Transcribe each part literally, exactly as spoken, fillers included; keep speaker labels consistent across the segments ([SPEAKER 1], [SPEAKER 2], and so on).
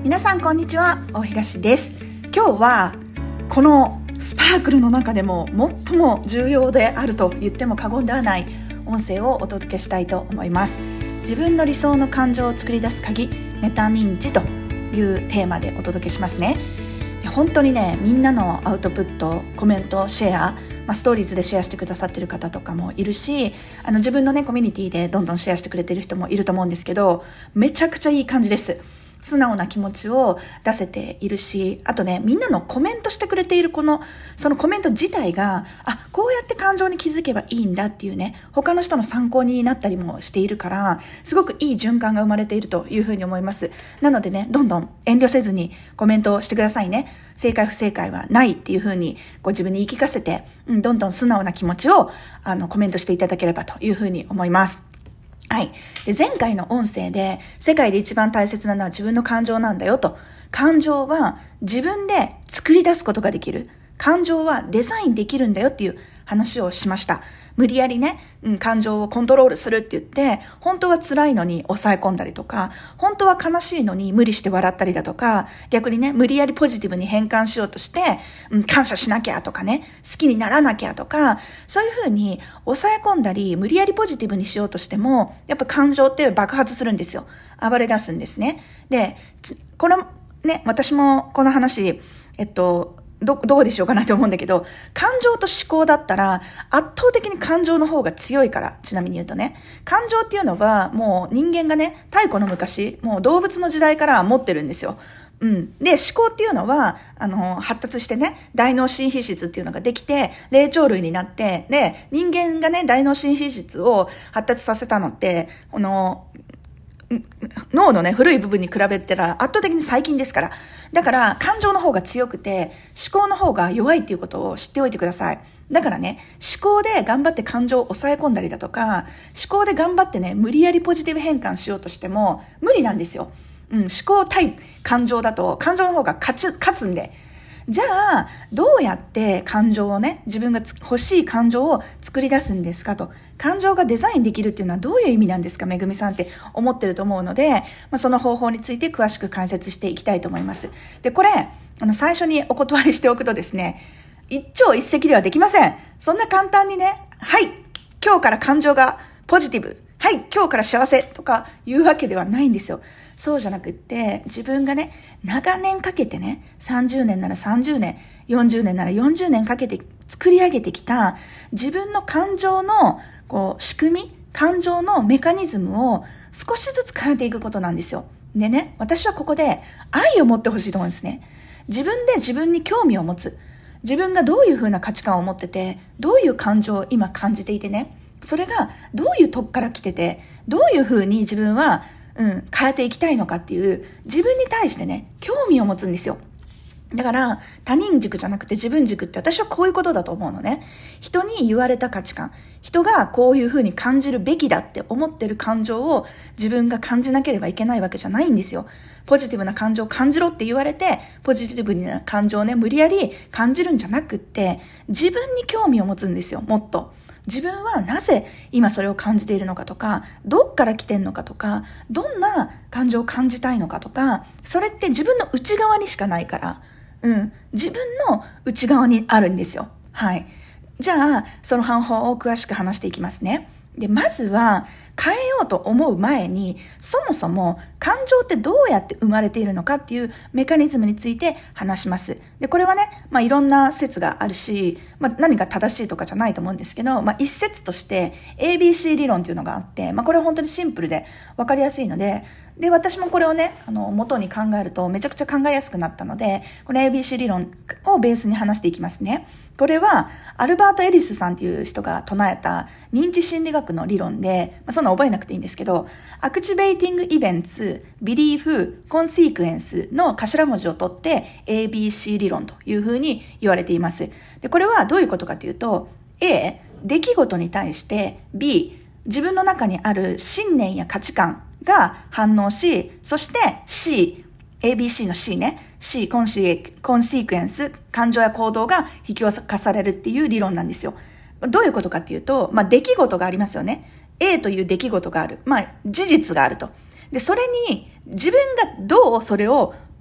[SPEAKER 1] 皆さんこんにちは、大東です。今日はこのスパークルの中でも最も重要であると言っても過言ではない音声をお届けしたいと思います。自分の理想の感情を作り出す鍵、メタ認知というテーマでお届けしますね。本当にね、みんなのアウトプット、コメント、シェア、まあ、ストーリーズでシェアしてくださってる方とかもいるし、あの自分のねコミュニティでどんどんシェアしてくれてる人もいると思うんですけど、めちゃくちゃいい感じです。素直な気持ちを出せているし、あとね、みんなのコメントしてくれているこのそのコメント自体が、あ、こうやって感情に気づけばいいんだっていうね、他の人の参考になったりもしているから、すごくいい循環が生まれているというふうに思います。なのでね、どんどん遠慮せずにコメントをしてくださいね。正解不正解はないっていうふうにご自分に言い聞かせて、うん、どんどん素直な気持ちをあのコメントしていただければというふうに思います。はい。で、前回の音声で世界で一番大切なのは自分の感情なんだよと。感情は自分で作り出すことができる。感情はデザインできるんだよっていう話をしました。無理やりね、うん、感情をコントロールするって言って、本当は辛いのに抑え込んだりとか、本当は悲しいのに無理して笑ったりだとか、逆にね、無理やりポジティブに変換しようとして、うん、感謝しなきゃとかね、好きにならなきゃとか、そういうふうに抑え込んだり、無理やりポジティブにしようとしても、やっぱ感情って爆発するんですよ。暴れ出すんですね。で、このね、私もこの話、えっと、ど、どうでしょうかなと思うんだけど、感情と思考だったら圧倒的に感情の方が強いから、ちなみに言うとね、感情っていうのはもう人間がね、太古の昔、もう動物の時代から持ってるんですよ。うん。で、思考っていうのは、あの、発達してね、大脳新皮質っていうのができて、霊長類になって、で、人間がね、大脳新皮質を発達させたのって、この、脳のね、古い部分に比べたら圧倒的に最近ですから。だから感情の方が強くて思考の方が弱いっていうことを知っておいてください。だからね、思考で頑張って感情を抑え込んだりだとか、思考で頑張ってね、無理やりポジティブ変換しようとしても無理なんですよ。うん、思考対感情だと感情の方が勝つ、勝つんで。じゃあ、どうやって感情をね、自分が欲しい感情を作り出すんですかと。感情がデザインできるっていうのはどういう意味なんですか、めぐみさんって思ってると思うので、まあ、その方法について詳しく解説していきたいと思います。で、これ、あの、最初にお断りしておくとですね、一朝一夕ではできません。そんな簡単にね、はい、今日から感情がポジティブ、はい、今日から幸せとかいうわけではないんですよ。そうじゃなくって、自分がね、長年かけてね、さんじゅうねんならさんじゅうねん、よんじゅうねんならよんじゅうねんかけて作り上げてきた自分の感情のこう仕組み、感情のメカニズムを少しずつ変えていくことなんですよ。でね、私はここで愛を持ってほしいと思うんですね。自分で自分に興味を持つ。自分がどういうふうな価値観を持ってて、どういう感情を今感じていてね、それがどういうとこから来てて、どういうふうに自分はうん、変えていきたいのかっていう自分に対してね、興味を持つんですよ。だから他人軸じゃなくて自分軸って私はこういうことだと思うのね。人に言われた価値観、人がこういうふうに感じるべきだって思ってる感情を自分が感じなければいけないわけじゃないんですよ。ポジティブな感情を感じろって言われて、ポジティブな感情をね、無理やり感じるんじゃなくって、自分に興味を持つんですよ、もっと。自分はなぜ今それを感じているのかとか、どっから来てんのかとか、どんな感情を感じたいのかとか、それって自分の内側にしかないから、うん、自分の内側にあるんですよ。はい。じゃあ、その方法を詳しく話していきますね。で、まずは変えようと思う前に、そもそも感情ってどうやって生まれているのかっていうメカニズムについて話します。で、これはね、まあいろんな説があるし、まあ何が正しいとかじゃないと思うんですけど、まあ一説として エービーシー 理論っていうのがあって、まあこれは本当にシンプルで分かりやすいので、で、私もこれをね、あの、元に考えるとめちゃくちゃ考えやすくなったので、この エービーシー 理論をベースに話していきますね。これは、アルバート・エリスさんっていう人が唱えた認知心理学の理論で、まあ、そんな覚えなくていいんですけど、アクチベーティング・イベンツ、ビリーフ、コンシークエンスの頭文字を取って エービーシー 理論というふうに言われています。で、これはどういうことかというと、A、出来事に対して、B、自分の中にある信念や価値観が反応し、そして C、エービーシー の C ね。C、コンシー、コンシークエンス、感情や行動が引き起こされるっていう理論なんですよ。どういうことかっていうと、まあ、出来事がありますよね。A という出来事がある。まあ、事実があると。で、それに自分がどうそれを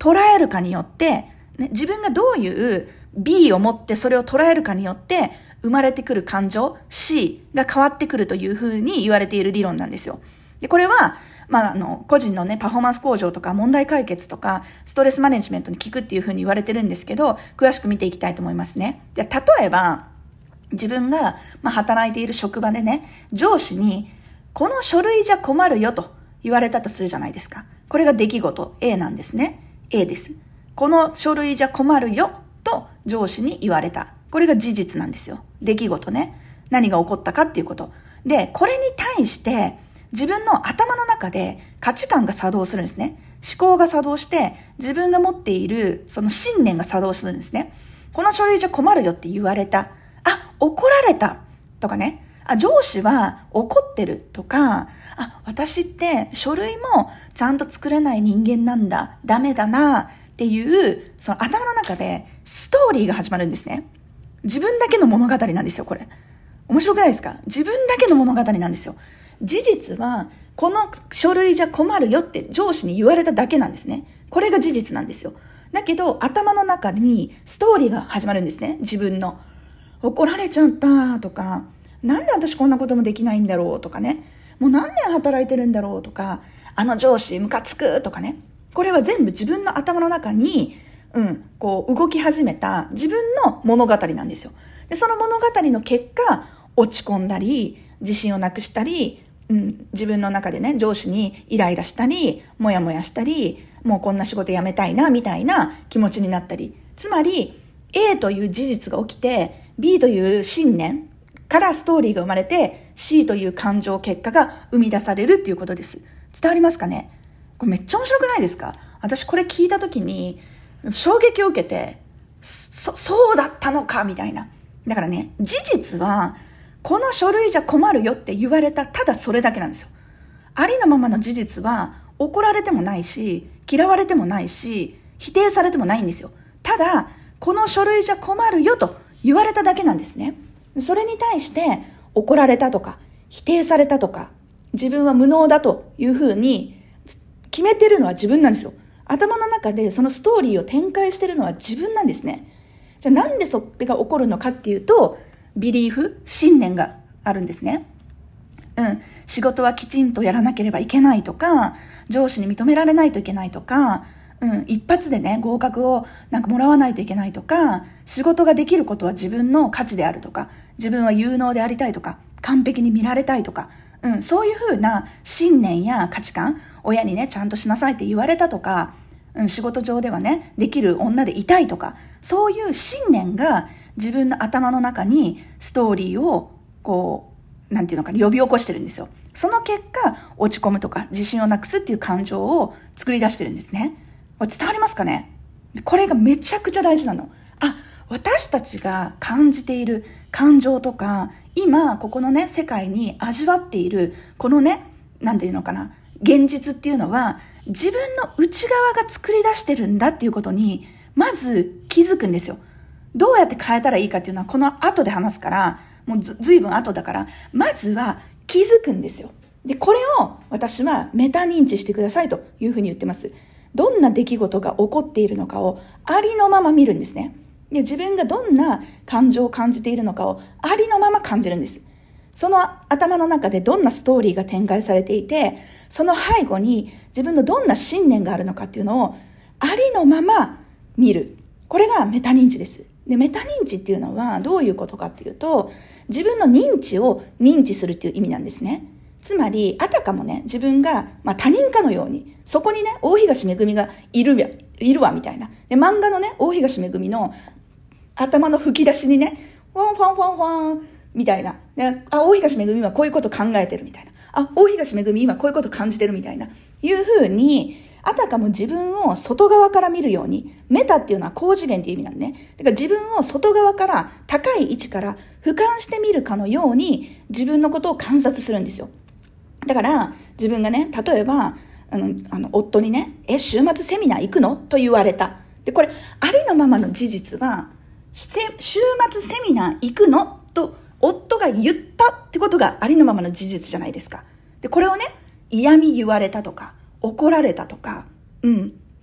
[SPEAKER 1] 捉えるかによって、ね、自分がどういう B を持ってそれを捉えるかによって生まれてくる感情 C が変わってくるというふうに言われている理論なんですよ。で、これは、まあ、あの、個人のね、パフォーマンス向上とか問題解決とか、ストレスマネジメントに効くっていうふうに言われてるんですけど、詳しく見ていきたいと思いますね。で、例えば、自分が、まあ、働いている職場でね、上司に、この書類じゃ困るよと言われたとするじゃないですか。これが出来事 A なんですね。A です。この書類じゃ困るよと上司に言われた。これが事実なんですよ。出来事ね。何が起こったかっていうこと。で、これに対して、自分の頭の中で価値観が作動するんですね。思考が作動して、自分が持っているその信念が作動するんですね。この書類じゃ困るよって言われた。あ、怒られたとかね。あ、上司は怒ってるとか、あ、私って書類もちゃんと作れない人間なんだ。ダメだなっていう、その頭の中でストーリーが始まるんですね。自分だけの物語なんですよ、これ。面白くないですか？自分だけの物語なんですよ。事実は、この書類じゃ困るよって上司に言われただけなんですね。これが事実なんですよ。だけど、頭の中にストーリーが始まるんですね。自分の。怒られちゃったとか、なんで私こんなこともできないんだろうとかね。もう何年働いてるんだろうとか、あの上司ムカつくとかね。これは全部自分の頭の中に、うん、こう動き始めた自分の物語なんですよ。で、その物語の結果、落ち込んだり、自信をなくしたり、うん、自分の中でね、上司にイライラしたり、もやもやしたり、もうこんな仕事辞めたいな、みたいな気持ちになったり。つまり、A という事実が起きて、B という信念からストーリーが生まれて、C という感情結果が生み出されるっていうことです。伝わりますかね？これめっちゃ面白くないですか？私これ聞いたときに、衝撃を受けて、そ、そうだったのか、みたいな。だからね、事実は、この書類じゃ困るよって言われた、ただそれだけなんですよ。ありのままの事実は、怒られてもないし、嫌われてもないし、否定されてもないんですよ。ただ、この書類じゃ困るよと言われただけなんですね。それに対して、怒られたとか、否定されたとか、自分は無能だというふうに決めてるのは自分なんですよ。頭の中でそのストーリーを展開してるのは自分なんですね。じゃあなんでそれが起こるのかっていうと、ビリーフ、信念があるんですね。うん。仕事はきちんとやらなければいけないとか、上司に認められないといけないとか、うん。一発でね、合格をなんかもらわないといけないとか、仕事ができることは自分の価値であるとか、自分は有能でありたいとか、完璧に見られたいとか、うん。そういうふうな信念や価値観、親にね、ちゃんとしなさいって言われたとか、うん。仕事上ではね、できる女でいたいとか、そういう信念が、自分の頭の中にストーリーをこう、なんていうのかな、呼び起こしてるんですよ。その結果、落ち込むとか自信をなくすっていう感情を作り出してるんですね。伝わりますかね？これがめちゃくちゃ大事なの。あ、私たちが感じている感情とか、今ここのね、世界に味わっているこのね、なんていうのかな、現実っていうのは自分の内側が作り出してるんだっていうことにまず気づくんですよ。どうやって変えたらいいかっていうのはこの後で話すから、もうず、ずいぶん後だから、まずは気づくんですよ。で、これを私はメタ認知してくださいというふうに言ってます。どんな出来事が起こっているのかをありのまま見るんですね。で、自分がどんな感情を感じているのかをありのまま感じるんです。その頭の中でどんなストーリーが展開されていて、その背後に自分のどんな信念があるのかっていうのをありのまま見る。これがメタ認知です。で、メタ認知っていうのはどういうことかっていうと、自分の認知を認知するっていう意味なんですね。つまり、あたかもね、自分が、まあ、他人かのように、そこにね、大東めぐみがいるわ、いるわ、みたいな。で、漫画のね、大東めぐみの頭の吹き出しにね、ファンファンファンファン、みたいな。で、あ、大東めぐみはこういうこと考えてるみたいな。あ、大東めぐみ今こういうこと感じてるみたいな。いうふうに、あたかも自分を外側から見るように、メタっていうのは高次元っていう意味なんでね。だから自分を外側から高い位置から俯瞰してみるかのように自分のことを観察するんですよ。だから自分がね、例えば、あの、あの夫にね、え、週末セミナー行くのと言われた。で、これ、ありのままの事実は、週末セミナー行くのと夫が言ったってことがありのままの事実じゃないですか。で、これをね、嫌味言われたとか、怒られたとか、うん。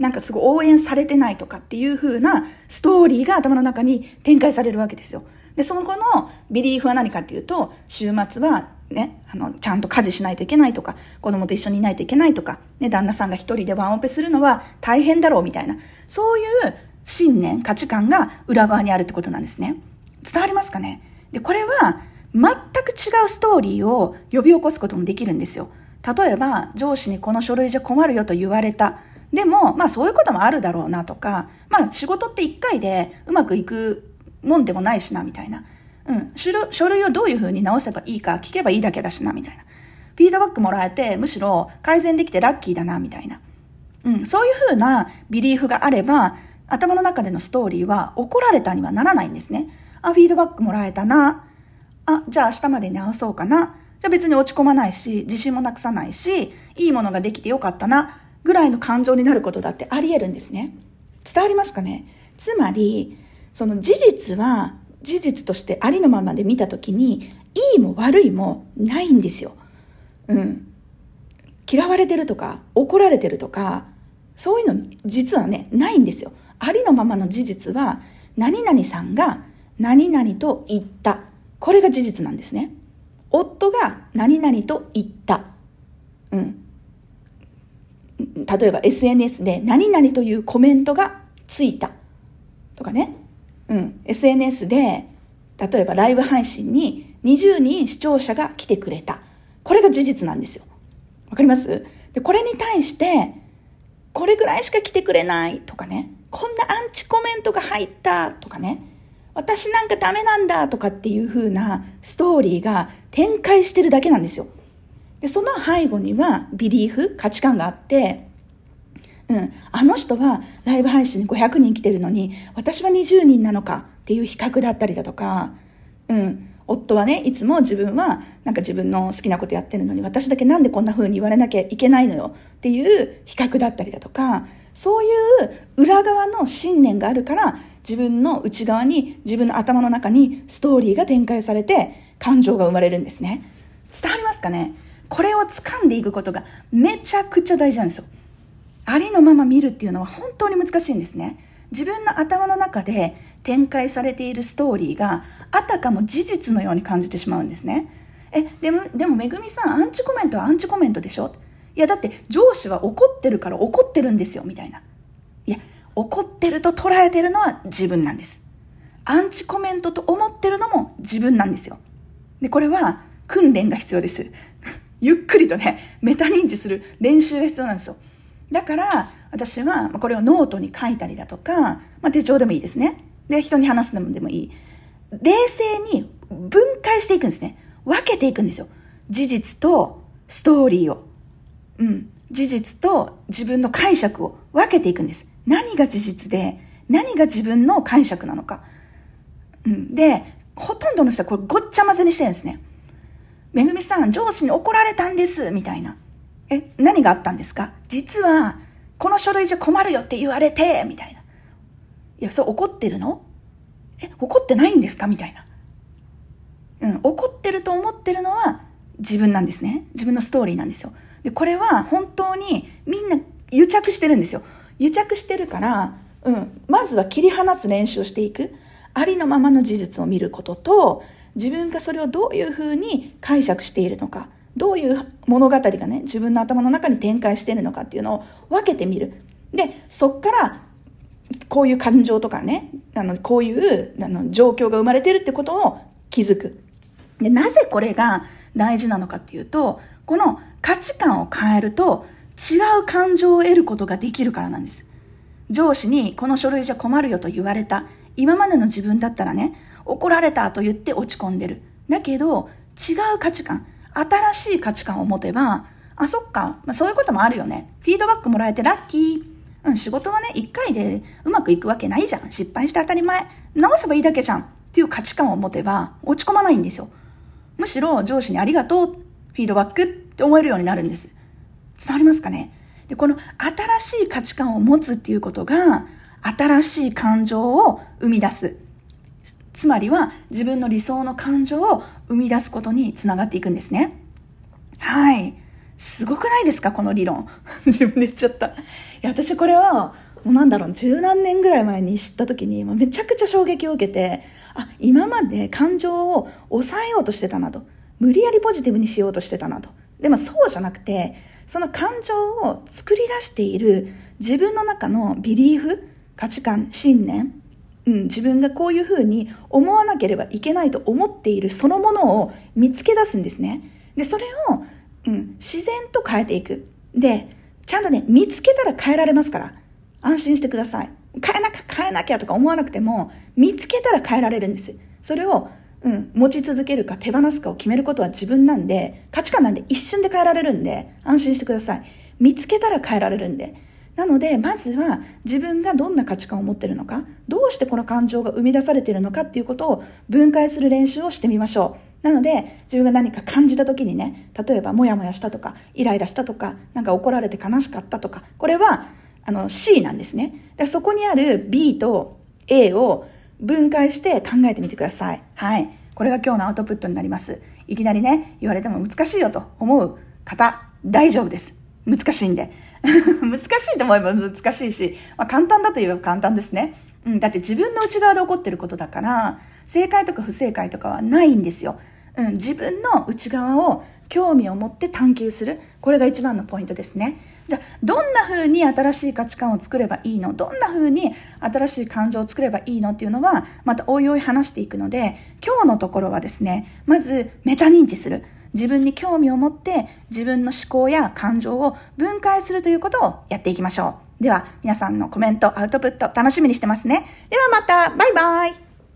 [SPEAKER 1] なんかすごい応援されてないとかっていう風なストーリーが頭の中に展開されるわけですよ。で、その後のビリーフは何かっていうと、週末はね、あの、ちゃんと家事しないといけないとか、子供と一緒にいないといけないとか、ね、旦那さんが一人でワンオペするのは大変だろうみたいな、そういう信念、価値観が裏側にあるってことなんですね。伝わりますかね？で、これは全く違うストーリーを呼び起こすこともできるんですよ。例えば、上司にこの書類じゃ困るよと言われた。でも、まあそういうこともあるだろうなとか、まあ仕事って一回でうまくいくもんでもないしなみたいな。うん。書類をどういう風に直せばいいか聞けばいいだけだしなみたいな。フィードバックもらえて、むしろ改善できてラッキーだなみたいな。うん。そういう風なビリーフがあれば、頭の中でのストーリーは怒られたにはならないんですね。あ、フィードバックもらえたな。あ、じゃあ明日までに直そうかな。じゃあ別に落ち込まないし、自信もなくさないし、いいものができてよかったな。ぐらいの感情になることだってあり得るんですね。伝わりますかね？つまり、その事実は事実としてありのままで見たときに、いいも悪いもないんですよ。うん。嫌われてるとか、怒られてるとか、そういうの実はね、ないんですよ。ありのままの事実は、何々さんが何々と言った。これが事実なんですね。夫が何々と言った。うん。例えば エスエヌエス で何々というコメントがついたとかね。うん。エスエヌエス で例えばライブ配信ににじゅうにん視聴者が来てくれた。これが事実なんですよ。わかります？で、これに対してこれぐらいしか来てくれないとかね。こんなアンチコメントが入ったとかね。私なんかダメなんだとかっていう風なストーリーが展開してるだけなんですよ。で、その背後にはビリーフ、価値観があって、うん、あの人はライブ配信にごひゃくにん来てるのに、私はにじゅうにんなのかっていう比較だったりだとか、うん、夫はね、いつも自分はなんか自分の好きなことやってるのに、私だけなんでこんな風に言われなきゃいけないのよっていう比較だったりだとか、そういう裏側の信念があるから、自分の内側に、自分の頭の中にストーリーが展開されて、感情が生まれるんですね。伝わりますかね？これを掴んでいくことがめちゃくちゃ大事なんですよ。ありのまま見るっていうのは本当に難しいんですね。自分の頭の中で展開されているストーリーがあたかも事実のように感じてしまうんですね。え、でも、でもめぐみさん、アンチコメントはアンチコメントでしょ？いや、だって上司は怒ってるから怒ってるんですよ、みたいな。いや、怒ってると捉えてるのは自分なんです。アンチコメントと思ってるのも自分なんですよ。で、これは訓練が必要です。ゆっくりとね、メタ認知する練習が必要なんですよ。だから、私はこれをノートに書いたりだとか、まあ、手帳でもいいですね。で、人に話すのでもいい。冷静に分解していくんですね。分けていくんですよ。事実とストーリーを。うん。事実と自分の解釈を分けていくんです。何が事実で、何が自分の解釈なのか。うん。で、ほとんどの人はこれごっちゃ混ぜにしてるんですね。めぐみさん、上司に怒られたんです、みたいな。え、何があったんですか？実は、この書類じゃ困るよって言われて、みたいな。いや、そう怒ってるの？え、怒ってないんですか？みたいな。うん、怒ってると思ってるのは自分なんですね。自分のストーリーなんですよ。で、これは本当にみんな癒着してるんですよ。癒着してるから、うん、まずは切り離す練習をしていく。ありのままの事実を見ることと、自分がそれをどういうふうに解釈しているのか、どういう物語がね、自分の頭の中に展開しているのかっていうのを分けてみる。で、そっからこういう感情とかね、あのこういうあの状況が生まれているってことを気づく。で、なぜこれが大事なのかっていうと、この価値観を変えると違う感情を得ることができるからなんです。上司にこの書類じゃ困るよと言われた。今までの自分だったらね、怒られたと言って落ち込んでる。だけど、違う価値観、新しい価値観を持てば、あ、そっか、まあ、そういうこともあるよね。フィードバックもらえてラッキー。うん、仕事はね、一回でうまくいくわけないじゃん。失敗して当たり前。直せばいいだけじゃん。っていう価値観を持てば、落ち込まないんですよ。むしろ上司にありがとう、フィードバックって思えるようになるんです。伝わりますかね？で、この新しい価値観を持つっていうことが、新しい感情を生み出す。つまりは自分の理想の感情を生み出すことにつながっていくんですね。はい。 すごくないですかこの理論。自分で言っちゃった。いや、私これは、もうなんだろう、十何年ぐらい前に知った時に、もうめちゃくちゃ衝撃を受けて、あ、今まで感情を抑えようとしてたなと。無理やりポジティブにしようとしてたなと。でもそうじゃなくて、その感情を作り出している自分の中のビリーフ、価値観、信念、うん、自分がこういうふうに思わなければいけないと思っているそのものを見つけ出すんですね。で、それを、うん、自然と変えていく。で、ちゃんとね、見つけたら変えられますから、安心してください。変えなきゃ変えなきゃとか思わなくても、見つけたら変えられるんです。それを、うん、持ち続けるか手放すかを決めることは自分なんで、価値観なんで一瞬で変えられるんで、安心してください。見つけたら変えられるんで。なので、まずは自分がどんな価値観を持っているのか、どうしてこの感情が生み出されているのかっていうことを分解する練習をしてみましょう。なので、自分が何か感じた時にね、例えばモヤモヤしたとか、イライラしたとか、なんか怒られて悲しかったとか、これはあの シー なんですね。だからそこにある ビー と エー を分解して考えてみてください。はい。これが今日のアウトプットになります。いきなりね、言われても難しいよと思う方、大丈夫です。難しいんで。難しいと思えば難しいし、まあ、簡単だと言えば簡単ですね。うん、だって自分の内側で起こってることだから、正解とか不正解とかはないんですよ。うん、自分の内側を興味を持って探求する。これが一番のポイントですね。じゃあ、どんな風に新しい価値観を作ればいいの？どんな風に新しい感情を作ればいいのっていうのは、またおいおい話していくので、今日のところはですね、まずメタ認知する。自分に興味を持って自分の思考や感情を分解するということをやっていきましょう。では、皆さんのコメント、アウトプット楽しみにしてますね。ではまた、バイバイ。